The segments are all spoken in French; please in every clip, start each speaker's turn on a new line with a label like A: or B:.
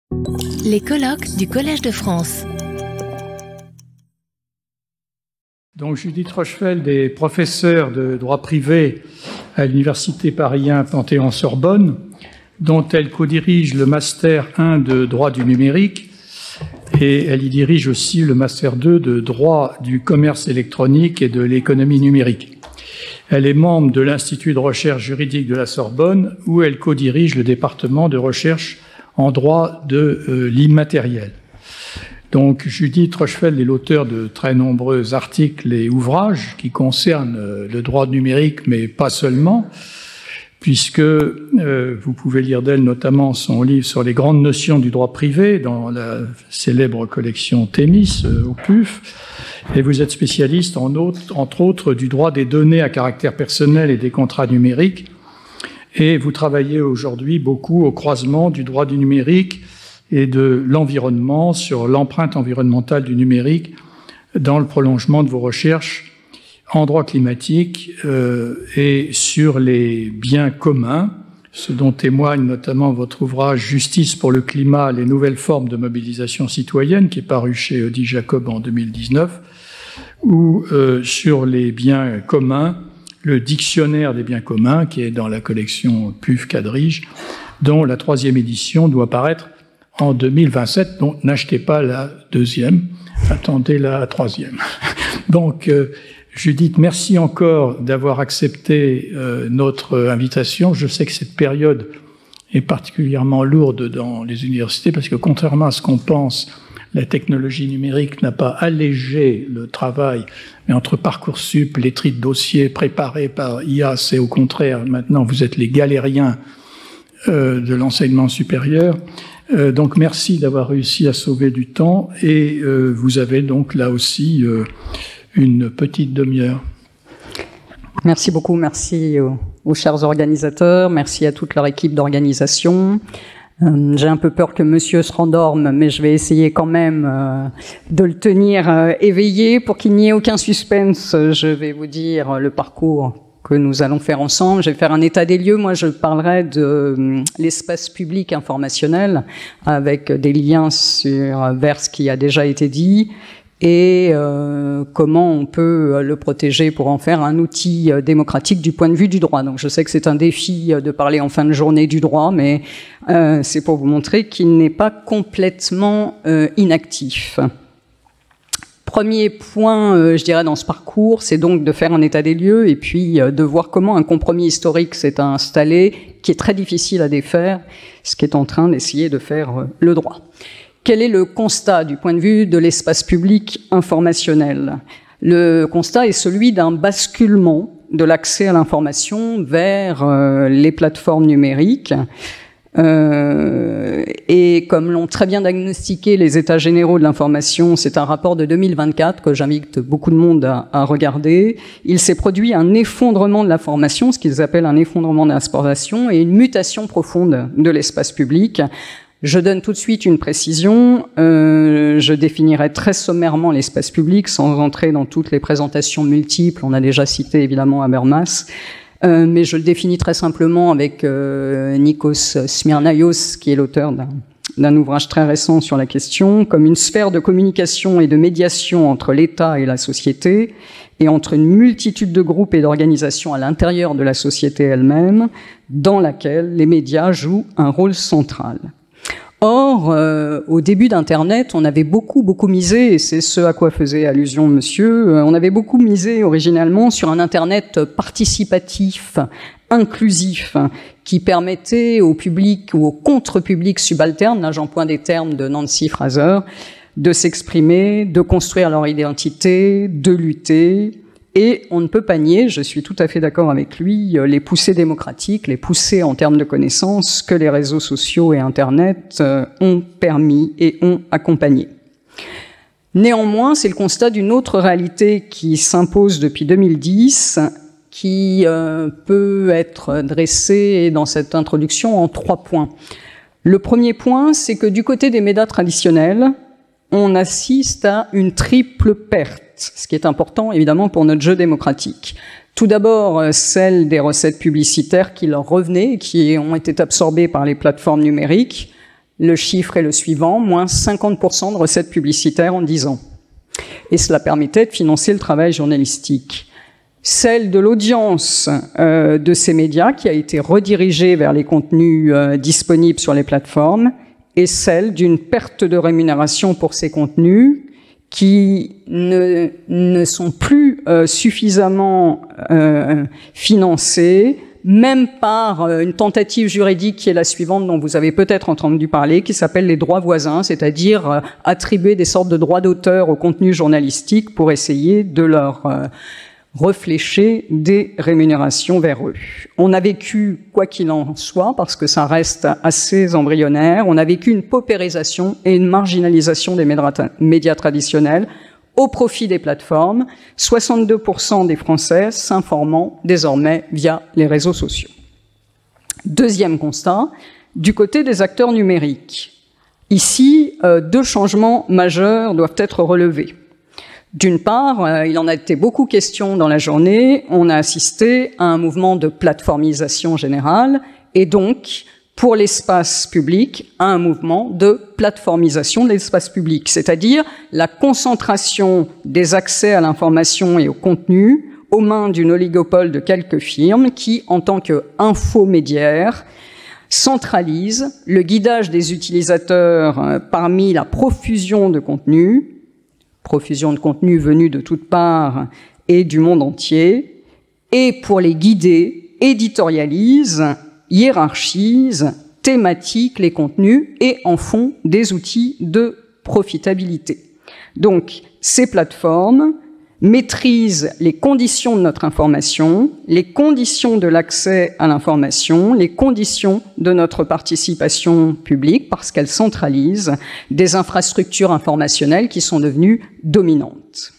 A: Les colloques du Collège de France.
B: Donc Judith Rochefeld est professeure de droit privé à l'Université Paris 1 Panthéon-Sorbonne, dont elle co-dirige le Master 1 de droit du numérique et elle y dirige aussi le Master 2 de droit du commerce électronique et de l'économie numérique. Elle est membre de l'Institut de recherche juridique de la Sorbonne où elle co-dirige le département de recherche en droit de l'immatériel. Donc, Judith Rochefeld est l'auteur de très nombreux articles et ouvrages qui concernent le droit numérique, mais pas seulement, puisque vous pouvez lire d'elle notamment son livre sur les grandes notions du droit privé dans la célèbre collection Thémis au PUF, et vous êtes spécialiste entre autres du droit des données à caractère personnel et des contrats numériques, et vous travaillez aujourd'hui beaucoup au croisement du droit du numérique et de l'environnement, sur l'empreinte environnementale du numérique, dans le prolongement de vos recherches en droit climatique et sur les biens communs, ce dont témoigne notamment votre ouvrage « Justice pour le climat, les nouvelles formes de mobilisation citoyenne » qui est paru chez Odile Jacob en 2019, ou sur les biens communs, le dictionnaire des biens communs, qui est dans la collection PUF Quadrige, dont la 3e édition doit paraître en 2027, donc n'achetez pas la 2e, attendez la 3e. Donc, Judith, merci encore d'avoir accepté notre invitation. Je sais que cette période est particulièrement lourde dans les universités, parce que contrairement à ce qu'on pense, la technologie numérique n'a pas allégé le travail, mais entre Parcoursup, les tri de dossiers préparés par IA, c'est au contraire, maintenant vous êtes les galériens de l'enseignement supérieur. Donc merci d'avoir réussi à sauver du temps et vous avez donc là aussi une petite demi-heure.
C: Merci beaucoup, merci aux chers organisateurs, merci à toute leur équipe d'organisation. J'ai un peu peur que monsieur se rendorme, mais je vais essayer quand même de le tenir éveillé pour qu'il n'y ait aucun suspense. Je vais vous dire le parcours que nous allons faire ensemble. Je vais faire un état des lieux. Moi, je parlerai de l'espace public informationnel avec des liens vers ce qui a déjà été dit et comment on peut le protéger pour en faire un outil démocratique du point de vue du droit. Donc je sais que c'est un défi de parler en fin de journée du droit, mais c'est pour vous montrer qu'il n'est pas complètement inactif. Premier point, je dirais, dans ce parcours, c'est donc de faire un état des lieux et puis de voir comment un compromis historique s'est installé, qui est très difficile à défaire, ce qui est en train d'essayer de faire le droit. Quel est le constat du point de vue de l'espace public informationnel ? Le constat est celui d'un basculement de l'accès à l'information vers les plateformes numériques. Et comme l'ont très bien diagnostiqué les États généraux de l'information, c'est un rapport de 2024 que j'invite beaucoup de monde à regarder. Il s'est produit un effondrement de l'information, ce qu'ils appellent un effondrement de l'information, et une mutation profonde de l'espace public. Je donne tout de suite une précision. Je définirai très sommairement l'espace public sans entrer dans toutes les présentations multiples. On a déjà cité évidemment Habermas. Mais je le définis très simplement avec Nikos Smirnaios, qui est l'auteur d'un ouvrage très récent sur la question, comme une sphère de communication et de médiation entre l'État et la société, et entre une multitude de groupes et d'organisations à l'intérieur de la société elle-même, dans laquelle les médias jouent un rôle central. Or, au début d'Internet, on avait beaucoup misé, et c'est ce à quoi faisait allusion monsieur, on avait beaucoup misé originellement sur un Internet participatif, inclusif, qui permettait au public ou au contre-public subalterne, là j'emploie des termes de Nancy Fraser, de s'exprimer, de construire leur identité, de lutter. Et on ne peut pas nier, je suis tout à fait d'accord avec lui, les poussées démocratiques, les poussées en termes de connaissances que les réseaux sociaux et Internet ont permis et ont accompagné. Néanmoins, c'est le constat d'une autre réalité qui s'impose depuis 2010, qui peut être dressée dans cette introduction en 3 points. Le premier point, c'est que du côté des médias traditionnels, on assiste à une triple perte, ce qui est important évidemment pour notre jeu démocratique. Tout d'abord, celle des recettes publicitaires qui leur revenaient, qui ont été absorbées par les plateformes numériques. Le chiffre est le suivant, moins 50% de recettes publicitaires en 10 ans. Et cela permettait de financer le travail journalistique. Celle de l'audience de ces médias qui a été redirigée vers les contenus disponibles sur les plateformes, et celle d'une perte de rémunération pour ces contenus qui ne sont plus suffisamment financés, même par une tentative juridique qui est la suivante, dont vous avez peut-être entendu parler, qui s'appelle les droits voisins, c'est-à-dire attribuer des sortes de droits d'auteur au contenu journalistique pour essayer de leur reflécher des rémunérations vers eux. On a vécu, quoi qu'il en soit, parce que ça reste assez embryonnaire, on a vécu une paupérisation et une marginalisation des médias traditionnels au profit des plateformes, 62% des Français s'informant désormais via les réseaux sociaux. Deuxième constat, du côté des acteurs numériques. Ici, 2 changements majeurs doivent être relevés. D'une part, il en a été beaucoup question dans la journée, on a assisté à un mouvement de plateformisation générale et donc, pour l'espace public, à un mouvement de plateformisation de l'espace public, c'est-à-dire la concentration des accès à l'information et au contenu aux mains d'une oligopole de quelques firmes qui, en tant qu'infomédiaires, centralisent le guidage des utilisateurs parmi la profusion de contenus venus de toutes parts et du monde entier, et pour les guider, éditorialisent, hiérarchisent, thématisent les contenus et en font des outils de profitabilité. Donc, ces plateformes maîtrisent les conditions de notre information, les conditions de l'accès à l'information, les conditions de notre participation publique, parce qu'elles centralisent des infrastructures informationnelles qui sont devenues dominantes.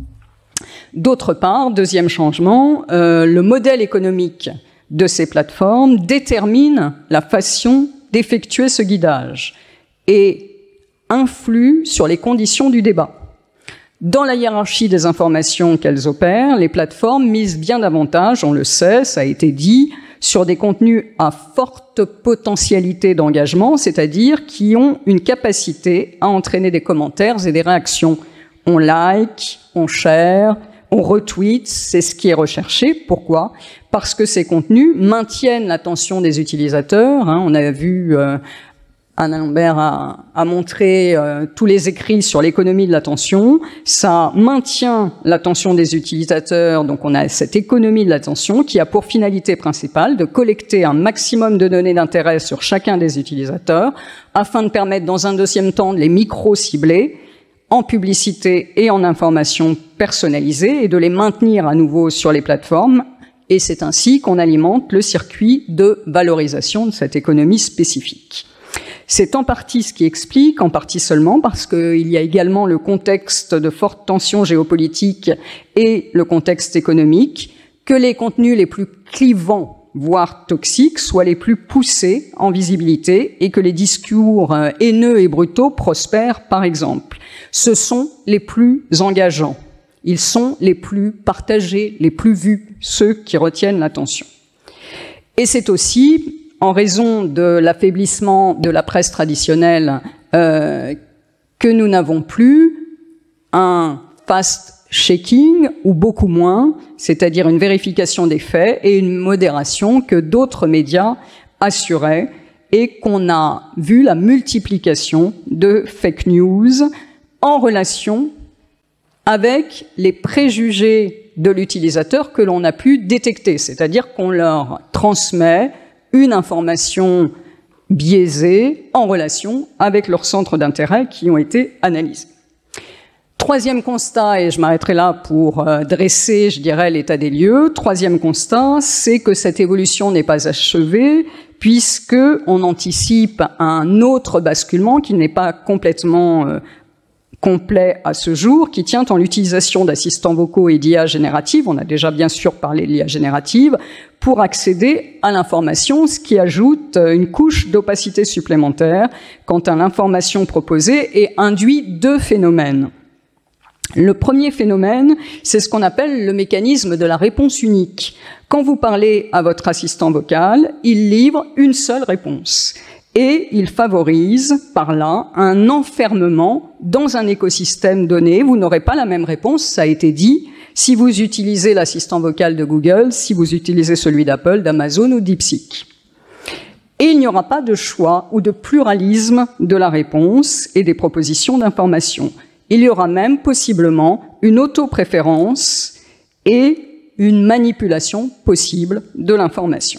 C: D'autre part, deuxième changement, le modèle économique de ces plateformes détermine la façon d'effectuer ce guidage et influe sur les conditions du débat. Dans la hiérarchie des informations qu'elles opèrent, les plateformes misent bien davantage, on le sait, ça a été dit, sur des contenus à forte potentialité d'engagement, c'est-à-dire qui ont une capacité à entraîner des commentaires et des réactions. On like, on share, on retweet, c'est ce qui est recherché. Pourquoi ? Parce que ces contenus maintiennent l'attention des utilisateurs. On a vu... Anna Lambert a montré tous les écrits sur l'économie de l'attention. Ça maintient l'attention des utilisateurs, donc on a cette économie de l'attention qui a pour finalité principale de collecter un maximum de données d'intérêt sur chacun des utilisateurs afin de permettre dans un deuxième temps de les micro-cibler en publicité et en information personnalisée et de les maintenir à nouveau sur les plateformes. Et c'est ainsi qu'on alimente le circuit de valorisation de cette économie spécifique. C'est en partie ce qui explique, en partie seulement, parce qu'il y a également le contexte de forte tension géopolitique et le contexte économique, que les contenus les plus clivants, voire toxiques, soient les plus poussés en visibilité et que les discours haineux et brutaux prospèrent, par exemple. Ce sont les plus engageants. Ils sont les plus partagés, les plus vus, ceux qui retiennent l'attention. Et c'est aussi en raison de l'affaiblissement de la presse traditionnelle, que nous n'avons plus un fast-checking, ou beaucoup moins, c'est-à-dire une vérification des faits et une modération que d'autres médias assuraient, et qu'on a vu la multiplication de fake news en relation avec les préjugés de l'utilisateur que l'on a pu détecter, c'est-à-dire qu'on leur transmet une information biaisée en relation avec leurs centres d'intérêt qui ont été analysés. Troisième constat, et je m'arrêterai là pour dresser, je dirais, l'état des lieux. Troisième constat, c'est que cette évolution n'est pas achevée, puisque on anticipe un autre basculement qui n'est pas complètement complet à ce jour, qui tient en l'utilisation d'assistants vocaux et d'IA générative, on a déjà bien sûr parlé de l'IA générative, pour accéder à l'information, ce qui ajoute une couche d'opacité supplémentaire quant à l'information proposée et induit 2 phénomènes. Le premier phénomène, c'est ce qu'on appelle le mécanisme de la réponse unique. Quand vous parlez à votre assistant vocal, il livre une seule réponse. Et il favorise par là un enfermement dans un écosystème donné. Vous n'aurez pas la même réponse, ça a été dit, si vous utilisez l'assistant vocal de Google, si vous utilisez celui d'Apple, d'Amazon ou DeepSeek. Et il n'y aura pas de choix ou de pluralisme de la réponse et des propositions d'information. Il y aura même possiblement une autopréférence et une manipulation possible de l'information.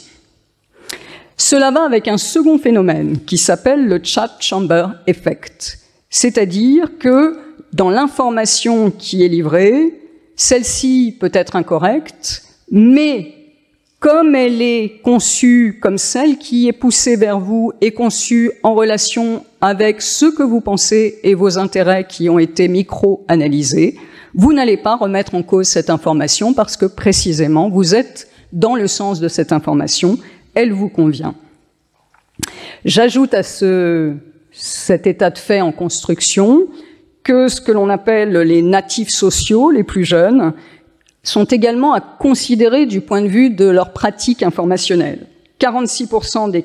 C: Cela va avec un second phénomène qui s'appelle le chat chamber effect. C'est-à-dire que dans l'information qui est livrée, celle-ci peut être incorrecte, mais comme elle est conçue comme celle qui est poussée vers vous est conçue en relation avec ce que vous pensez et vos intérêts qui ont été micro-analysés, vous n'allez pas remettre en cause cette information parce que précisément vous êtes dans le sens de cette information, elle vous convient. J'ajoute à cet état de fait en construction que ce que l'on appelle les natifs sociaux, les plus jeunes, sont également à considérer du point de vue de leur pratique informationnelle. 46% des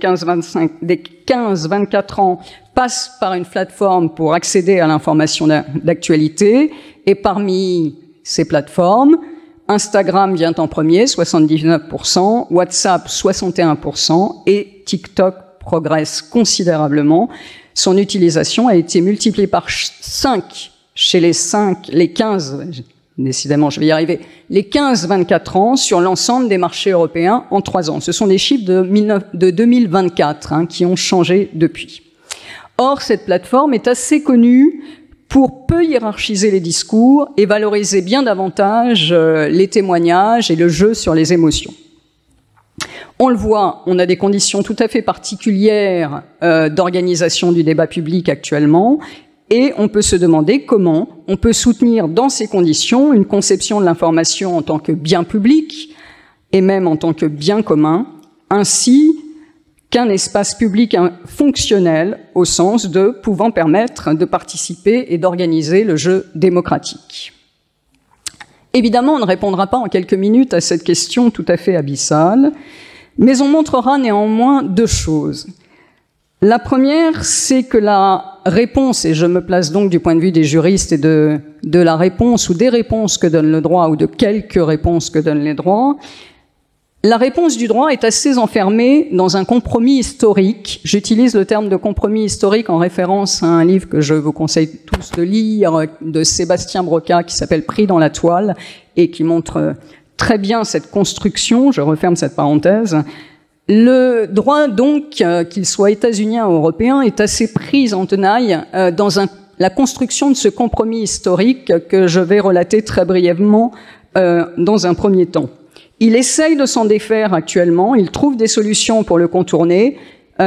C: 15-24 ans passent par une plateforme pour accéder à l'information d'actualité, et parmi ces plateformes, Instagram vient en premier, 79%, WhatsApp 61%, et TikTok progresse considérablement. Son utilisation a été multipliée par 5 chez les 15, décidément je vais y arriver, les 15-24 ans sur l'ensemble des marchés européens en 3 ans. Ce sont des chiffres de 2024 qui ont changé depuis. Or, cette plateforme est assez connue pour peu hiérarchiser les discours et valoriser bien davantage les témoignages et le jeu sur les émotions. On le voit, on a des conditions tout à fait particulières d'organisation du débat public actuellement, et on peut se demander comment on peut soutenir dans ces conditions une conception de l'information en tant que bien public et même en tant que bien commun, ainsi qu'un espace public fonctionnel au sens de pouvant permettre de participer et d'organiser le jeu démocratique. Évidemment, on ne répondra pas en quelques minutes à cette question tout à fait abyssale, mais on montrera néanmoins 2 choses. La première, c'est que la réponse, et je me place donc du point de vue des juristes et de la réponse ou des réponses que donne le droit ou de quelques réponses que donnent les droits, la réponse du droit est assez enfermée dans un compromis historique. J'utilise le terme de compromis historique en référence à un livre que je vous conseille tous de lire, de Sébastien Broca, qui s'appelle « Pris dans la toile » et qui montre très bien cette construction. Je referme cette parenthèse. Le droit, donc, qu'il soit états-unien ou européen, est assez pris en tenaille dans la construction de ce compromis historique que je vais relater très brièvement dans un premier temps. Il essaye de s'en défaire actuellement, il trouve des solutions pour le contourner,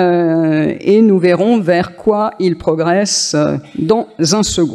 C: et nous verrons vers quoi il progresse dans un second.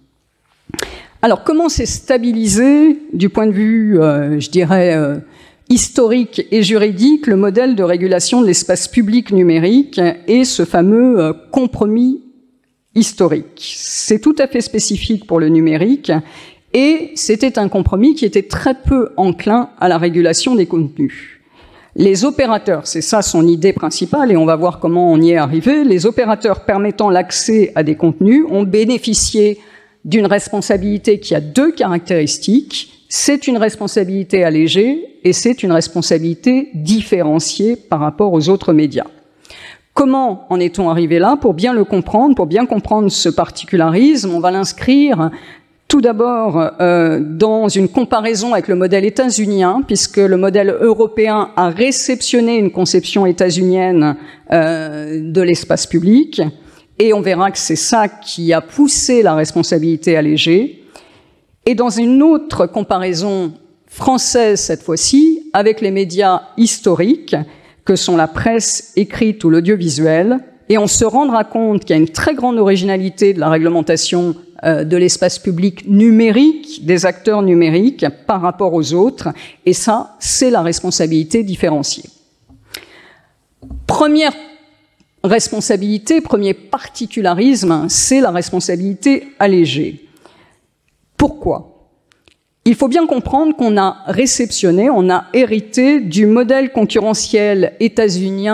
C: Alors, comment s'est stabilisé, du point de vue, je dirais, historique et juridique, le modèle de régulation de l'espace public numérique et ce fameux compromis historique? C'est tout à fait spécifique pour le numérique, et c'était un compromis qui était très peu enclin à la régulation des contenus. Les opérateurs, c'est ça son idée principale, et on va voir comment on y est arrivé, les opérateurs permettant l'accès à des contenus ont bénéficié d'une responsabilité qui a 2 caractéristiques. C'est une responsabilité allégée et c'est une responsabilité différenciée par rapport aux autres médias. Comment en est-on arrivé là? Pour bien le comprendre, pour bien comprendre ce particularisme, on va l'inscrire tout d'abord dans une comparaison avec le modèle états-unien, puisque le modèle européen a réceptionné une conception états-unienne de l'espace public, et on verra que c'est ça qui a poussé la responsabilité allégée. Et dans une autre comparaison française cette fois-ci, avec les médias historiques, que sont la presse écrite ou l'audiovisuel, et on se rendra compte qu'il y a une très grande originalité de la réglementation de l'espace public numérique, des acteurs numériques par rapport aux autres, et ça, c'est la responsabilité différenciée. Première responsabilité, premier particularisme, c'est la responsabilité allégée. Pourquoi? Il faut bien comprendre qu'on a réceptionné, on a hérité du modèle concurrentiel états-unien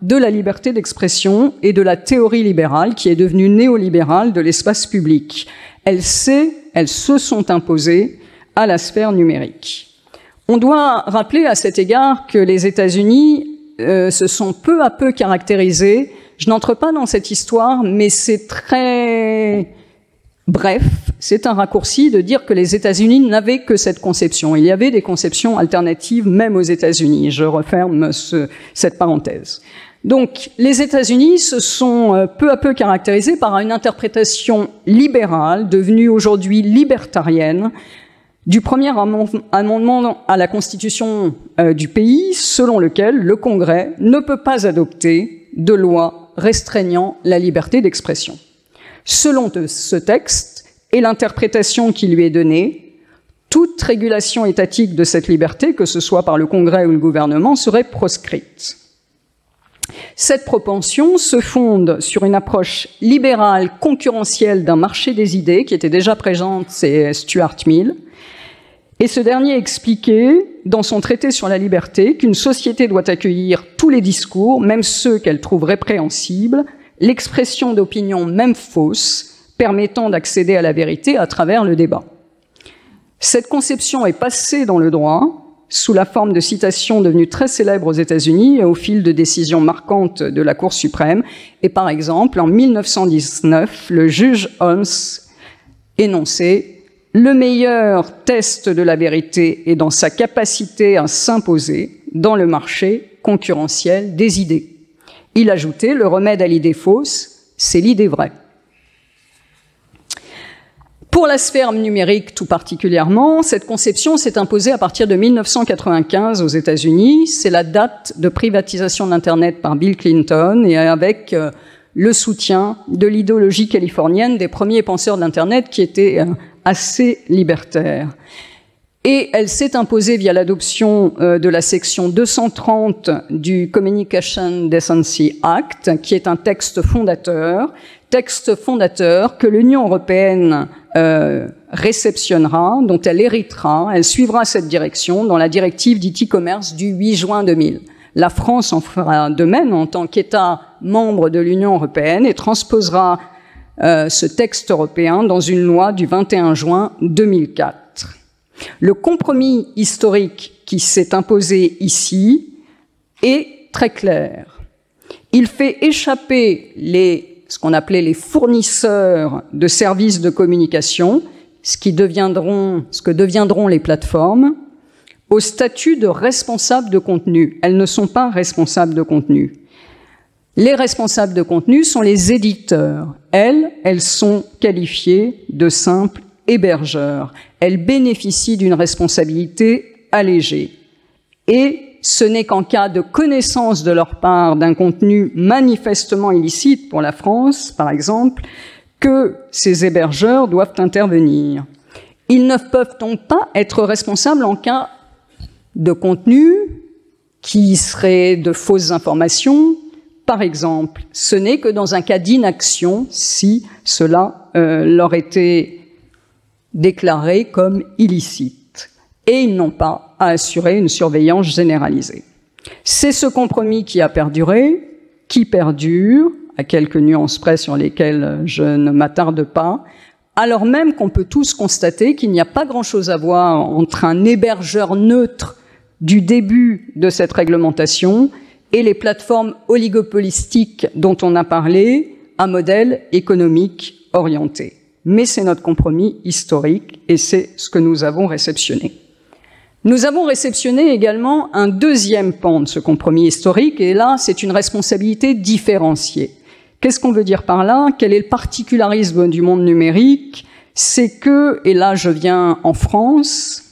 C: de la liberté d'expression et de la théorie libérale qui est devenue néolibérale de l'espace public. Elles se sont imposées à la sphère numérique. On doit rappeler à cet égard que les États-Unis se sont peu à peu caractérisés. Je n'entre pas dans cette histoire, mais c'est très bref, c'est un raccourci de dire que les États-Unis n'avaient que cette conception. Il y avait des conceptions alternatives même aux États-Unis. Je referme cette parenthèse. Donc, les États-Unis se sont peu à peu caractérisés par une interprétation libérale, devenue aujourd'hui libertarienne, du premier amendement à la Constitution du pays, selon lequel le Congrès ne peut pas adopter de loi restreignant la liberté d'expression. Selon ce texte et l'interprétation qui lui est donnée, toute régulation étatique de cette liberté, que ce soit par le Congrès ou le gouvernement, serait proscrite. Cette propension se fonde sur une approche libérale concurrentielle d'un marché des idées qui était déjà présente, c'est Stuart Mill. Et ce dernier expliquait, dans son traité sur la liberté, qu'une société doit accueillir tous les discours, même ceux qu'elle trouve répréhensibles, l'expression d'opinions même fausses, permettant d'accéder à la vérité à travers le débat. Cette conception est passée dans le droit, sous la forme de citations devenues très célèbres aux États-Unis et au fil de décisions marquantes de la Cour suprême. Et par exemple, en 1919, le juge Holmes énonçait « Le meilleur test de la vérité est dans sa capacité à s'imposer dans le marché concurrentiel des idées. » Il ajoutait « Le remède à l'idée fausse, c'est l'idée vraie. » Pour la sphère numérique tout particulièrement, cette conception s'est imposée à partir de 1995 aux États-Unis. C'est la date de privatisation de l'Internet par Bill Clinton et avec le soutien de l'idéologie californienne des premiers penseurs de l'Internet qui étaient assez libertaires. Et elle s'est imposée via l'adoption de la section 230 du Communication Decency Act, qui est un texte fondateur que l'Union européenne réceptionnera, dont elle héritera, elle suivra cette direction dans la directive dit e-commerce du 8 juin 2000. La France en fera de même en tant qu'État membre de l'Union européenne et transposera ce texte européen dans une loi du 21 juin 2004. Le compromis historique qui s'est imposé ici est très clair. Il fait échapper ce qu'on appelait les fournisseurs de services de communication, ce que deviendront les plateformes, au statut de responsables de contenu. Elles ne sont pas responsables de contenu. Les responsables de contenu sont les éditeurs. Elles sont qualifiées de simples hébergeurs. Elles bénéficient d'une responsabilité allégée. Et ce n'est qu'en cas de connaissance de leur part d'un contenu manifestement illicite pour la France, par exemple, que ces hébergeurs doivent intervenir. Ils ne peuvent donc pas être responsables en cas de contenu qui serait de fausses informations. Par exemple, ce n'est que dans un cas d'inaction si cela leur était déclaré comme illicite. Et ils n'ont pas à assurer une surveillance généralisée. C'est ce compromis qui a perduré, qui perdure, à quelques nuances près sur lesquelles je ne m'attarde pas, alors même qu'on peut tous constater qu'il n'y a pas grand-chose à voir entre un hébergeur neutre du début de cette réglementation et les plateformes oligopolistiques dont on a parlé, un modèle économique orienté. Mais c'est notre compromis historique et c'est ce que nous avons réceptionné. Nous avons réceptionné également un deuxième pan de ce compromis historique et là, c'est une responsabilité différenciée. Qu'est-ce qu'on veut dire par là? Quel est le particularisme du monde numérique? C'est que, et là je viens en France,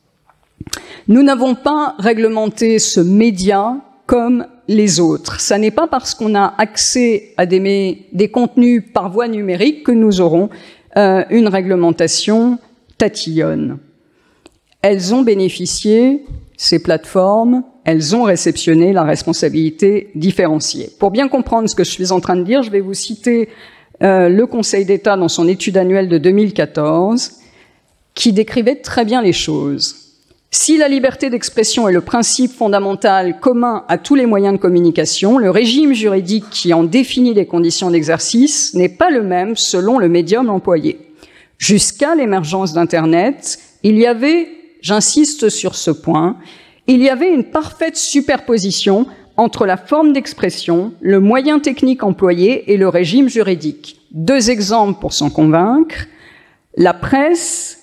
C: nous n'avons pas réglementé ce média comme les autres. Ça n'est pas parce qu'on a accès à des contenus par voie numérique que nous aurons une réglementation tatillonne. Elles ont bénéficié, ces plateformes, elles ont réceptionné la responsabilité différenciée. Pour bien comprendre ce que je suis en train de dire, je vais vous citer le Conseil d'État dans son étude annuelle de 2014, qui décrivait très bien les choses. Si la liberté d'expression est le principe fondamental commun à tous les moyens de communication, le régime juridique qui en définit les conditions d'exercice n'est pas le même selon le médium employé. Jusqu'à l'émergence d'Internet, il y avait, j'insiste sur ce point, il y avait une parfaite superposition entre la forme d'expression, le moyen technique employé et le régime juridique. 2 exemples pour s'en convaincre. La presse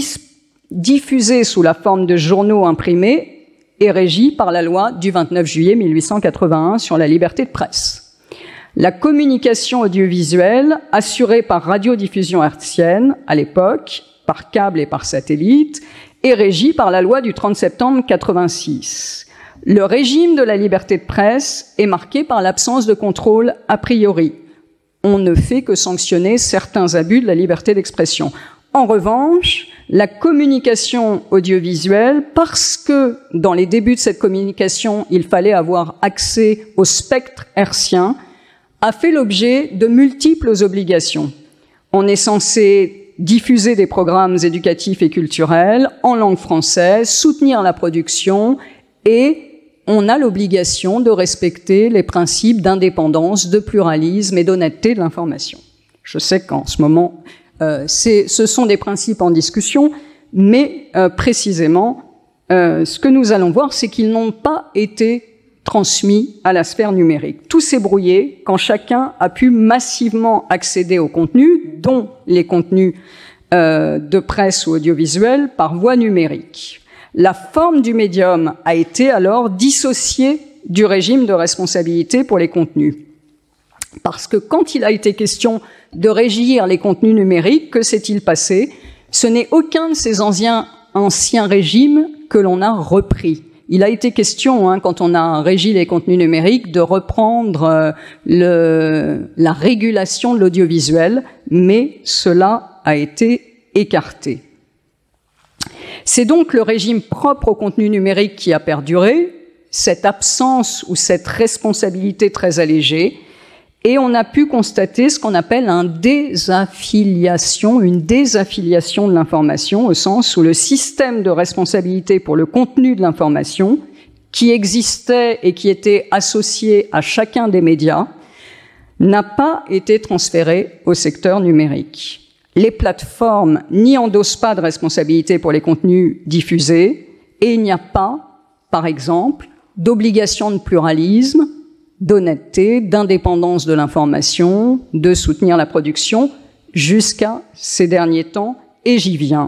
C: diffusée sous la forme de journaux imprimés est régie par la loi du 29 juillet 1881 sur la liberté de presse. La communication audiovisuelle, assurée par radiodiffusion hertzienne à l'époque, par câble et par satellite, est régie par la loi du 30 septembre 86. Le régime de la liberté de presse est marqué par l'absence de contrôle a priori. On ne fait que sanctionner certains abus de la liberté d'expression. En revanche, la communication audiovisuelle, parce que dans les débuts de cette communication, il fallait avoir accès au spectre hertzien, a fait l'objet de multiples obligations. On est censé diffuser des programmes éducatifs et culturels en langue française, soutenir la production, et on a l'obligation de respecter les principes d'indépendance, de pluralisme et d'honnêteté de l'information. Je sais qu'en ce moment, ce sont des principes en discussion, mais précisément, ce que nous allons voir, c'est qu'ils n'ont pas été transmis à la sphère numérique. Tout s'est brouillé quand chacun a pu massivement accéder aux contenus, dont les contenus de presse ou audiovisuels, par voie numérique. La forme du médium a été alors dissociée du régime de responsabilité pour les contenus. Parce que quand il a été question de régir les contenus numériques, que s'est-il passé? Ce n'est aucun de ces anciens régimes que l'on a repris. Il a été question, quand on a régi les contenus numériques, de reprendre la régulation de l'audiovisuel, mais cela a été écarté. C'est donc le régime propre au contenu numérique qui a perduré, cette absence ou cette responsabilité très allégée, et on a pu constater ce qu'on appelle une désaffiliation de l'information, au sens où le système de responsabilité pour le contenu de l'information, qui existait et qui était associé à chacun des médias, n'a pas été transféré au secteur numérique. Les plateformes n'y endossent pas de responsabilité pour les contenus diffusés, et il n'y a pas, par exemple, d'obligation de pluralisme, d'honnêteté, d'indépendance de l'information, de soutenir la production, jusqu'à ces derniers temps, et j'y viens.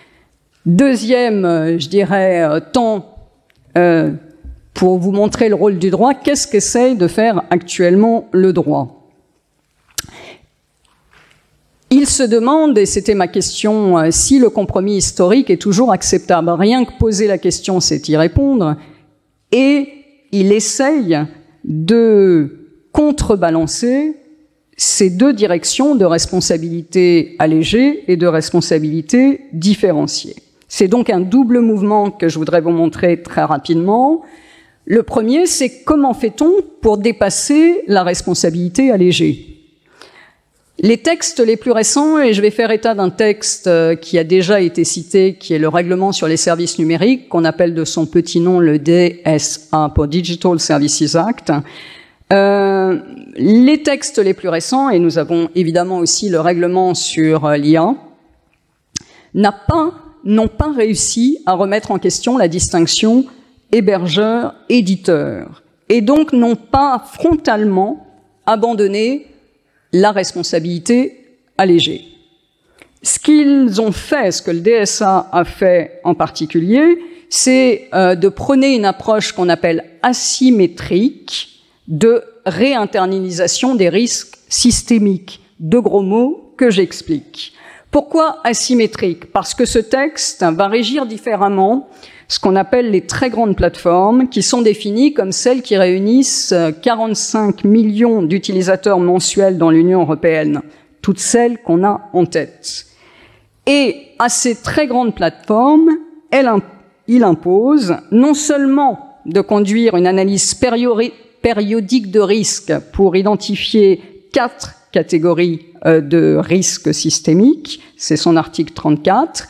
C: Deuxième, temps pour vous montrer le rôle du droit, qu'est-ce qu'essaye de faire actuellement le droit ? Il se demande, et c'était ma question, si le compromis historique est toujours acceptable. Rien que poser la question, c'est y répondre, et il essaye de contrebalancer ces 2 directions de responsabilité allégée et de responsabilité différenciée. C'est donc un double mouvement que je voudrais vous montrer très rapidement. Le premier, c'est comment fait-on pour dépasser la responsabilité allégée ? Les textes les plus récents, et je vais faire état d'un texte qui a déjà été cité, qui est le règlement sur les services numériques, qu'on appelle de son petit nom le DSA, pour Digital Services Act. Les textes les plus récents, et nous avons évidemment aussi le règlement sur l'IA, n'ont pas réussi à remettre en question la distinction hébergeur-éditeur, et donc n'ont pas frontalement abandonné la responsabilité allégée. Ce qu'ils ont fait, ce que le DSA a fait en particulier, c'est de prôner une approche qu'on appelle asymétrique de réinternalisation des risques systémiques. 2 gros mots que j'explique. Pourquoi asymétrique ? Parce que ce texte va régir différemment ce qu'on appelle les très grandes plateformes, qui sont définies comme celles qui réunissent 45 millions d'utilisateurs mensuels dans l'Union européenne, toutes celles qu'on a en tête. Et à ces très grandes plateformes, il impose non seulement de conduire une analyse périodique de risques pour identifier 4 catégories de risques systémiques, c'est son article 34,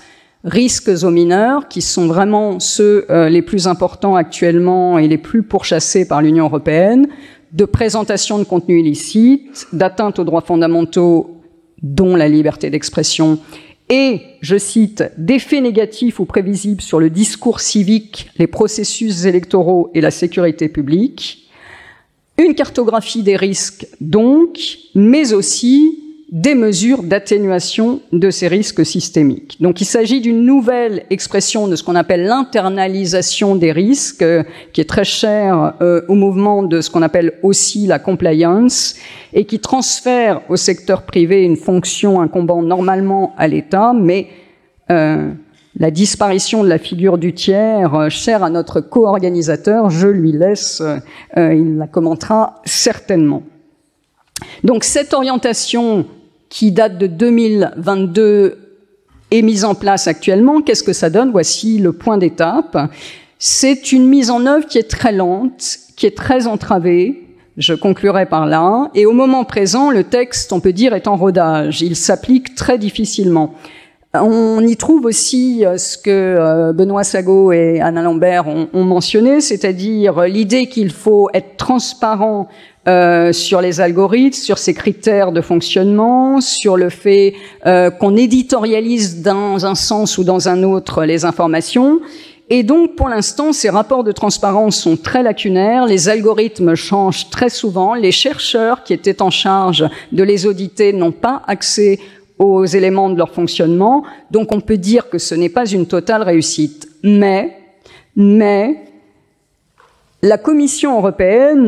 C: risques aux mineurs, qui sont vraiment ceux les plus importants actuellement et les plus pourchassés par l'Union européenne, de présentation de contenus illicites, d'atteinte aux droits fondamentaux, dont la liberté d'expression, et, je cite, d'effets négatifs ou prévisibles sur le discours civique, les processus électoraux et la sécurité publique. Une cartographie des risques, donc, mais aussi des mesures d'atténuation de ces risques systémiques. Donc il s'agit d'une nouvelle expression de ce qu'on appelle l'internalisation des risques, qui est très chère au mouvement de ce qu'on appelle aussi la compliance, et qui transfère au secteur privé une fonction incombant normalement à l'État, mais la disparition de la figure du tiers, chère à notre co-organisateur, je lui laisse, il la commentera certainement. Donc cette orientation qui date de 2022 est mise en place actuellement. Qu'est-ce que ça donne? Voici le point d'étape. C'est une mise en œuvre qui est très lente, qui est très entravée. Je conclurai par là. Et au moment présent, le texte, on peut dire, est en rodage. Il s'applique très difficilement. On y trouve aussi ce que Benoît Sago et Anna Lambert ont mentionné, c'est-à-dire l'idée qu'il faut être transparent sur les algorithmes, sur ces critères de fonctionnement, sur le fait qu'on éditorialise dans un sens ou dans un autre les informations. Et donc, pour l'instant, ces rapports de transparence sont très lacunaires, les algorithmes changent très souvent, les chercheurs qui étaient en charge de les auditer n'ont pas accès aux éléments de leur fonctionnement, donc on peut dire que ce n'est pas une totale réussite. Mais la Commission européenne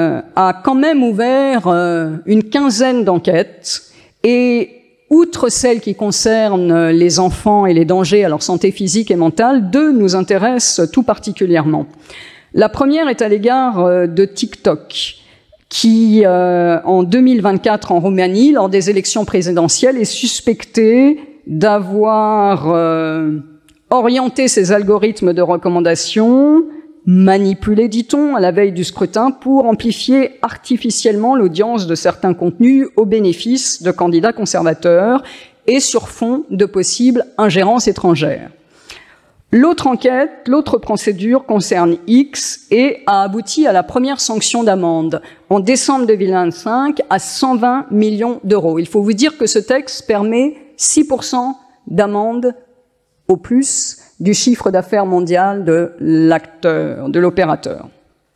C: a quand même ouvert une quinzaine d'enquêtes, et outre celles qui concernent les enfants et les dangers à leur santé physique et mentale, deux nous intéressent tout particulièrement. La première est à l'égard de TikTok, qui, en 2024 en Roumanie, lors des élections présidentielles, est suspecté d'avoir orienté ses algorithmes de recommandation, manipulé, dit-on, à la veille du scrutin pour amplifier artificiellement l'audience de certains contenus au bénéfice de candidats conservateurs et sur fond de possibles ingérences étrangères. L'autre enquête, l'autre procédure concerne X et a abouti à la première sanction d'amende en décembre 2025 à 120 millions d'euros. Il faut vous dire que ce texte permet 6% d'amende au plus du chiffre d'affaires mondial de l'acteur, de l'opérateur.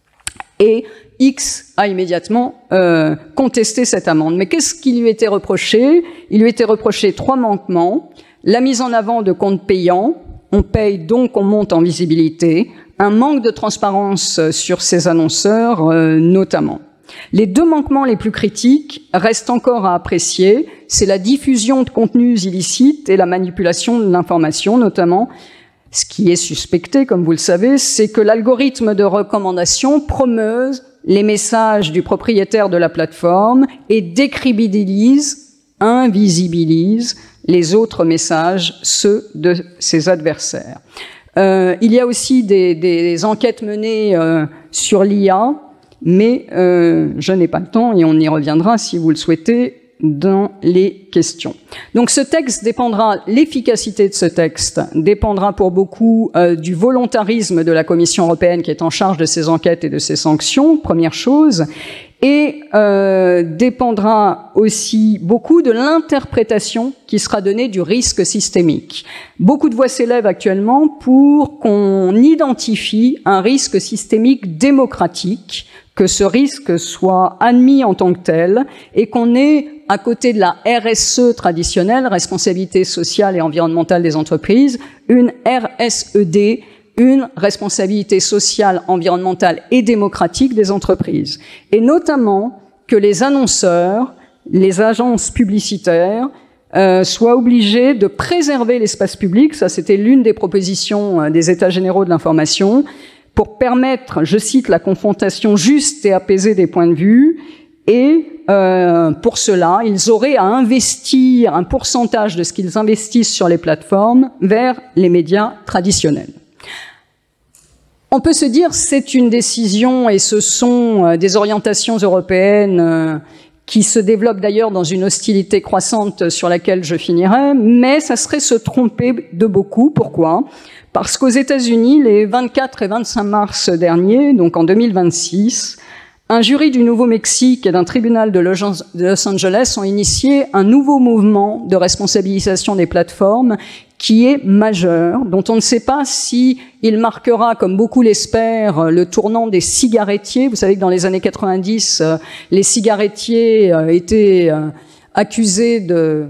C: Et X a immédiatement contesté cette amende. Mais qu'est-ce qui lui était reproché? Il lui était reproché 3 manquements. La mise en avant de comptes payants. On paye donc on monte en visibilité, un manque de transparence sur ces annonceurs notamment. Les 2 manquements les plus critiques restent encore à apprécier, c'est la diffusion de contenus illicites et la manipulation de l'information notamment. Ce qui est suspecté, comme vous le savez, c'est que l'algorithme de recommandation promeuse les messages du propriétaire de la plateforme et décrédibilise, invisibilise les autres messages, ceux de ses adversaires. Il y a aussi des enquêtes menées sur l'IA, mais je n'ai pas le temps et on y reviendra si vous le souhaitez dans les questions. Donc ce texte dépendra, l'efficacité de ce texte dépendra pour beaucoup du volontarisme de la Commission européenne qui est en charge de ces enquêtes et de ces sanctions, première chose, et dépendra aussi beaucoup de l'interprétation qui sera donnée du risque systémique. Beaucoup de voix s'élèvent actuellement pour qu'on identifie un risque systémique démocratique, que ce risque soit admis en tant que tel et qu'on ait, à côté de la RSE traditionnelle, responsabilité sociale et environnementale des entreprises, une RSED, une responsabilité sociale, environnementale et démocratique des entreprises. Et notamment que les annonceurs, les agences publicitaires soient obligés de préserver l'espace public, ça c'était l'une des propositions des États généraux de l'information, pour permettre, je cite, la confrontation juste et apaisée des points de vue, et pour cela, ils auraient à investir un pourcentage de ce qu'ils investissent sur les plateformes vers les médias traditionnels. On peut se dire c'est une décision et ce sont des orientations européennes qui se développe d'ailleurs dans une hostilité croissante sur laquelle je finirai, mais ça serait se tromper de beaucoup. Pourquoi ? Parce qu'aux États-Unis, les 24 et 25 mars dernier, donc en 2026, un jury du Nouveau-Mexique et d'un tribunal de Los Angeles ont initié un nouveau mouvement de responsabilisation des plateformes qui est majeur, dont on ne sait pas si il marquera, comme beaucoup l'espèrent, le tournant des cigarettiers. Vous savez que dans les années 90, les cigarettiers étaient accusés de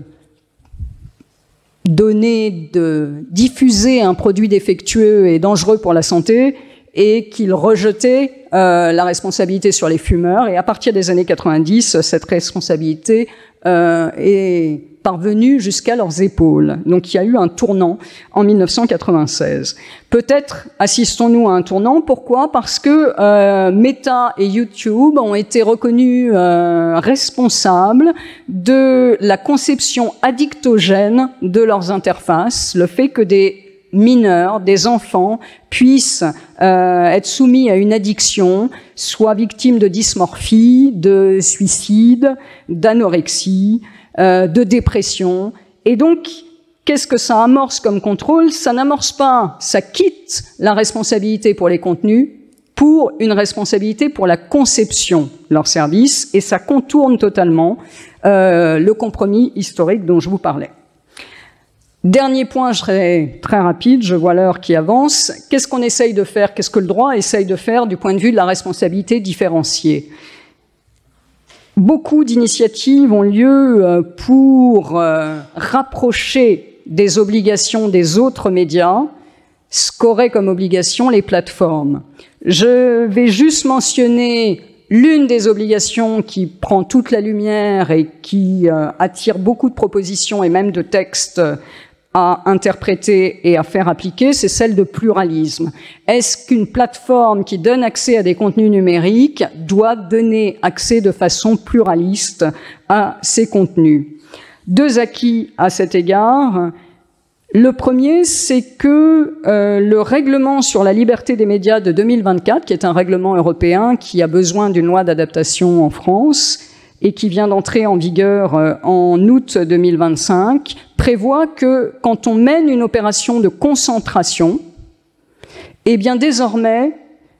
C: diffuser un produit défectueux et dangereux pour la santé, et qu'ils rejetaient la responsabilité sur les fumeurs. Et à partir des années 90, cette responsabilité est parvenue jusqu'à leurs épaules. Donc il y a eu un tournant en 1996. Peut-être assistons-nous à un tournant. Pourquoi ? Parce que Meta et YouTube ont été reconnus responsables de la conception addictogène de leurs interfaces, le fait que des mineurs, des enfants, puissent être soumis à une addiction, soit victimes de dysmorphie, de suicide, d'anorexie, de dépression. Et donc, qu'est-ce que ça amorce comme contrôle ? Ça n'amorce pas, ça quitte la responsabilité pour les contenus pour une responsabilité pour la conception de leurs services, et ça contourne totalement le compromis historique dont je vous parlais. Dernier point, je serai très rapide, je vois l'heure qui avance. Qu'est-ce qu'on essaye de faire ? Qu'est-ce que le droit essaye de faire du point de vue de la responsabilité différenciée ? Beaucoup d'initiatives ont lieu pour rapprocher des obligations des autres médias, ce qu'auraient comme obligation les plateformes. Je vais juste mentionner l'une des obligations qui prend toute la lumière et qui attire beaucoup de propositions et même de textes à interpréter et à faire appliquer, c'est celle de pluralisme. Est-ce qu'une plateforme qui donne accès à des contenus numériques doit donner accès de façon pluraliste à ces contenus ? Deux acquis à cet égard. Le premier, c'est que le règlement sur la liberté des médias de 2024, qui est un règlement européen qui a besoin d'une loi d'adaptation en France et qui vient d'entrer en vigueur en août 2025, prévoit que quand on mène une opération de concentration, eh bien désormais,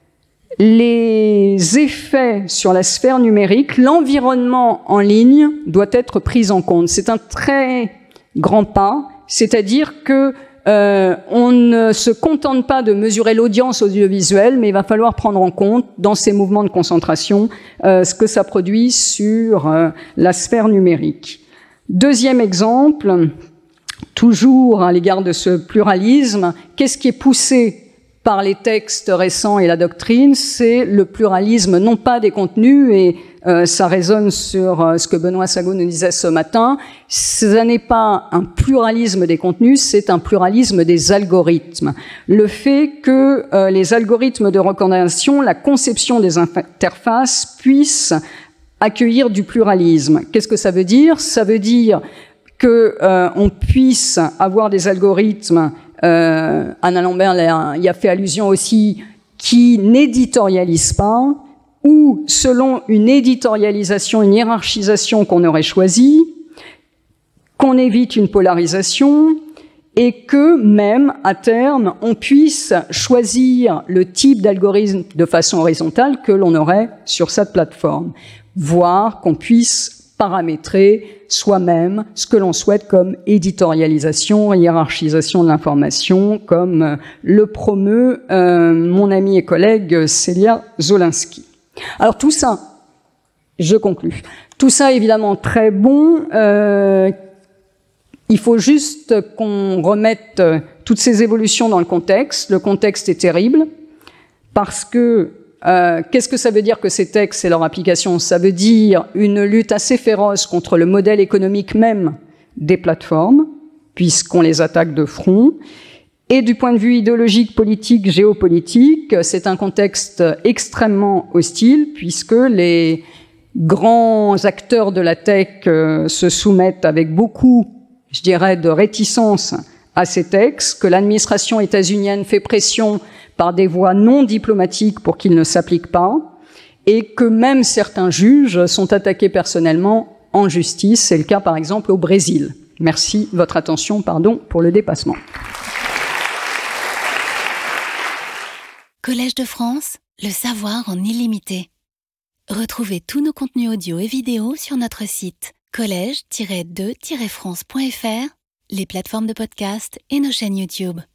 C: les effets sur la sphère numérique, l'environnement en ligne doit être pris en compte. C'est un très grand pas, c'est-à-dire que on ne se contente pas de mesurer l'audience audiovisuelle, mais il va falloir prendre en compte, dans ces mouvements de concentration, ce que ça produit sur la sphère numérique. Deuxième exemple, toujours à l'égard de ce pluralisme, qu'est-ce qui est poussé par les textes récents et la doctrine ? C'est le pluralisme, non pas des contenus, et ça résonne sur ce que Benoît Sago nous disait ce matin, ce n'est pas un pluralisme des contenus, c'est un pluralisme des algorithmes. Le fait que les algorithmes de recommandation, la conception des interfaces puissent accueillir du pluralisme. Qu'est-ce que ça veut dire ? Ça veut dire que on puisse avoir des algorithmes, Anna Lambert y a fait allusion aussi, qui n'éditorialisent pas, ou selon une éditorialisation, une hiérarchisation qu'on aurait choisie, qu'on évite une polarisation, et que même, à terme, on puisse choisir le type d'algorithme de façon horizontale que l'on aurait sur cette plateforme, voire qu'on puisse paramétrer soi-même ce que l'on souhaite comme éditorialisation, hiérarchisation de l'information, comme le promeut mon amie et collègue Célia Zolinsky. Alors tout ça, je conclus, tout ça évidemment très bon, il faut juste qu'on remette toutes ces évolutions dans le contexte. Le contexte est terrible, parce que qu'est-ce que ça veut dire que ces textes et leur application ? Ça veut dire une lutte assez féroce contre le modèle économique même des plateformes, puisqu'on les attaque de front. Et du point de vue idéologique, politique, géopolitique, c'est un contexte extrêmement hostile, puisque les grands acteurs de la tech se soumettent avec beaucoup, je dirais, de réticence à ces textes, que l'administration états-unienne fait pression par des voies non diplomatiques pour qu'ils ne s'appliquent pas, et que même certains juges sont attaqués personnellement en justice. C'est le cas par exemple au Brésil. Merci de votre attention, pardon pour le dépassement.
A: Collège de France, le savoir en illimité. Retrouvez tous nos contenus audio et vidéo sur notre site collège-2-france.fr, les plateformes de podcast et nos chaînes YouTube.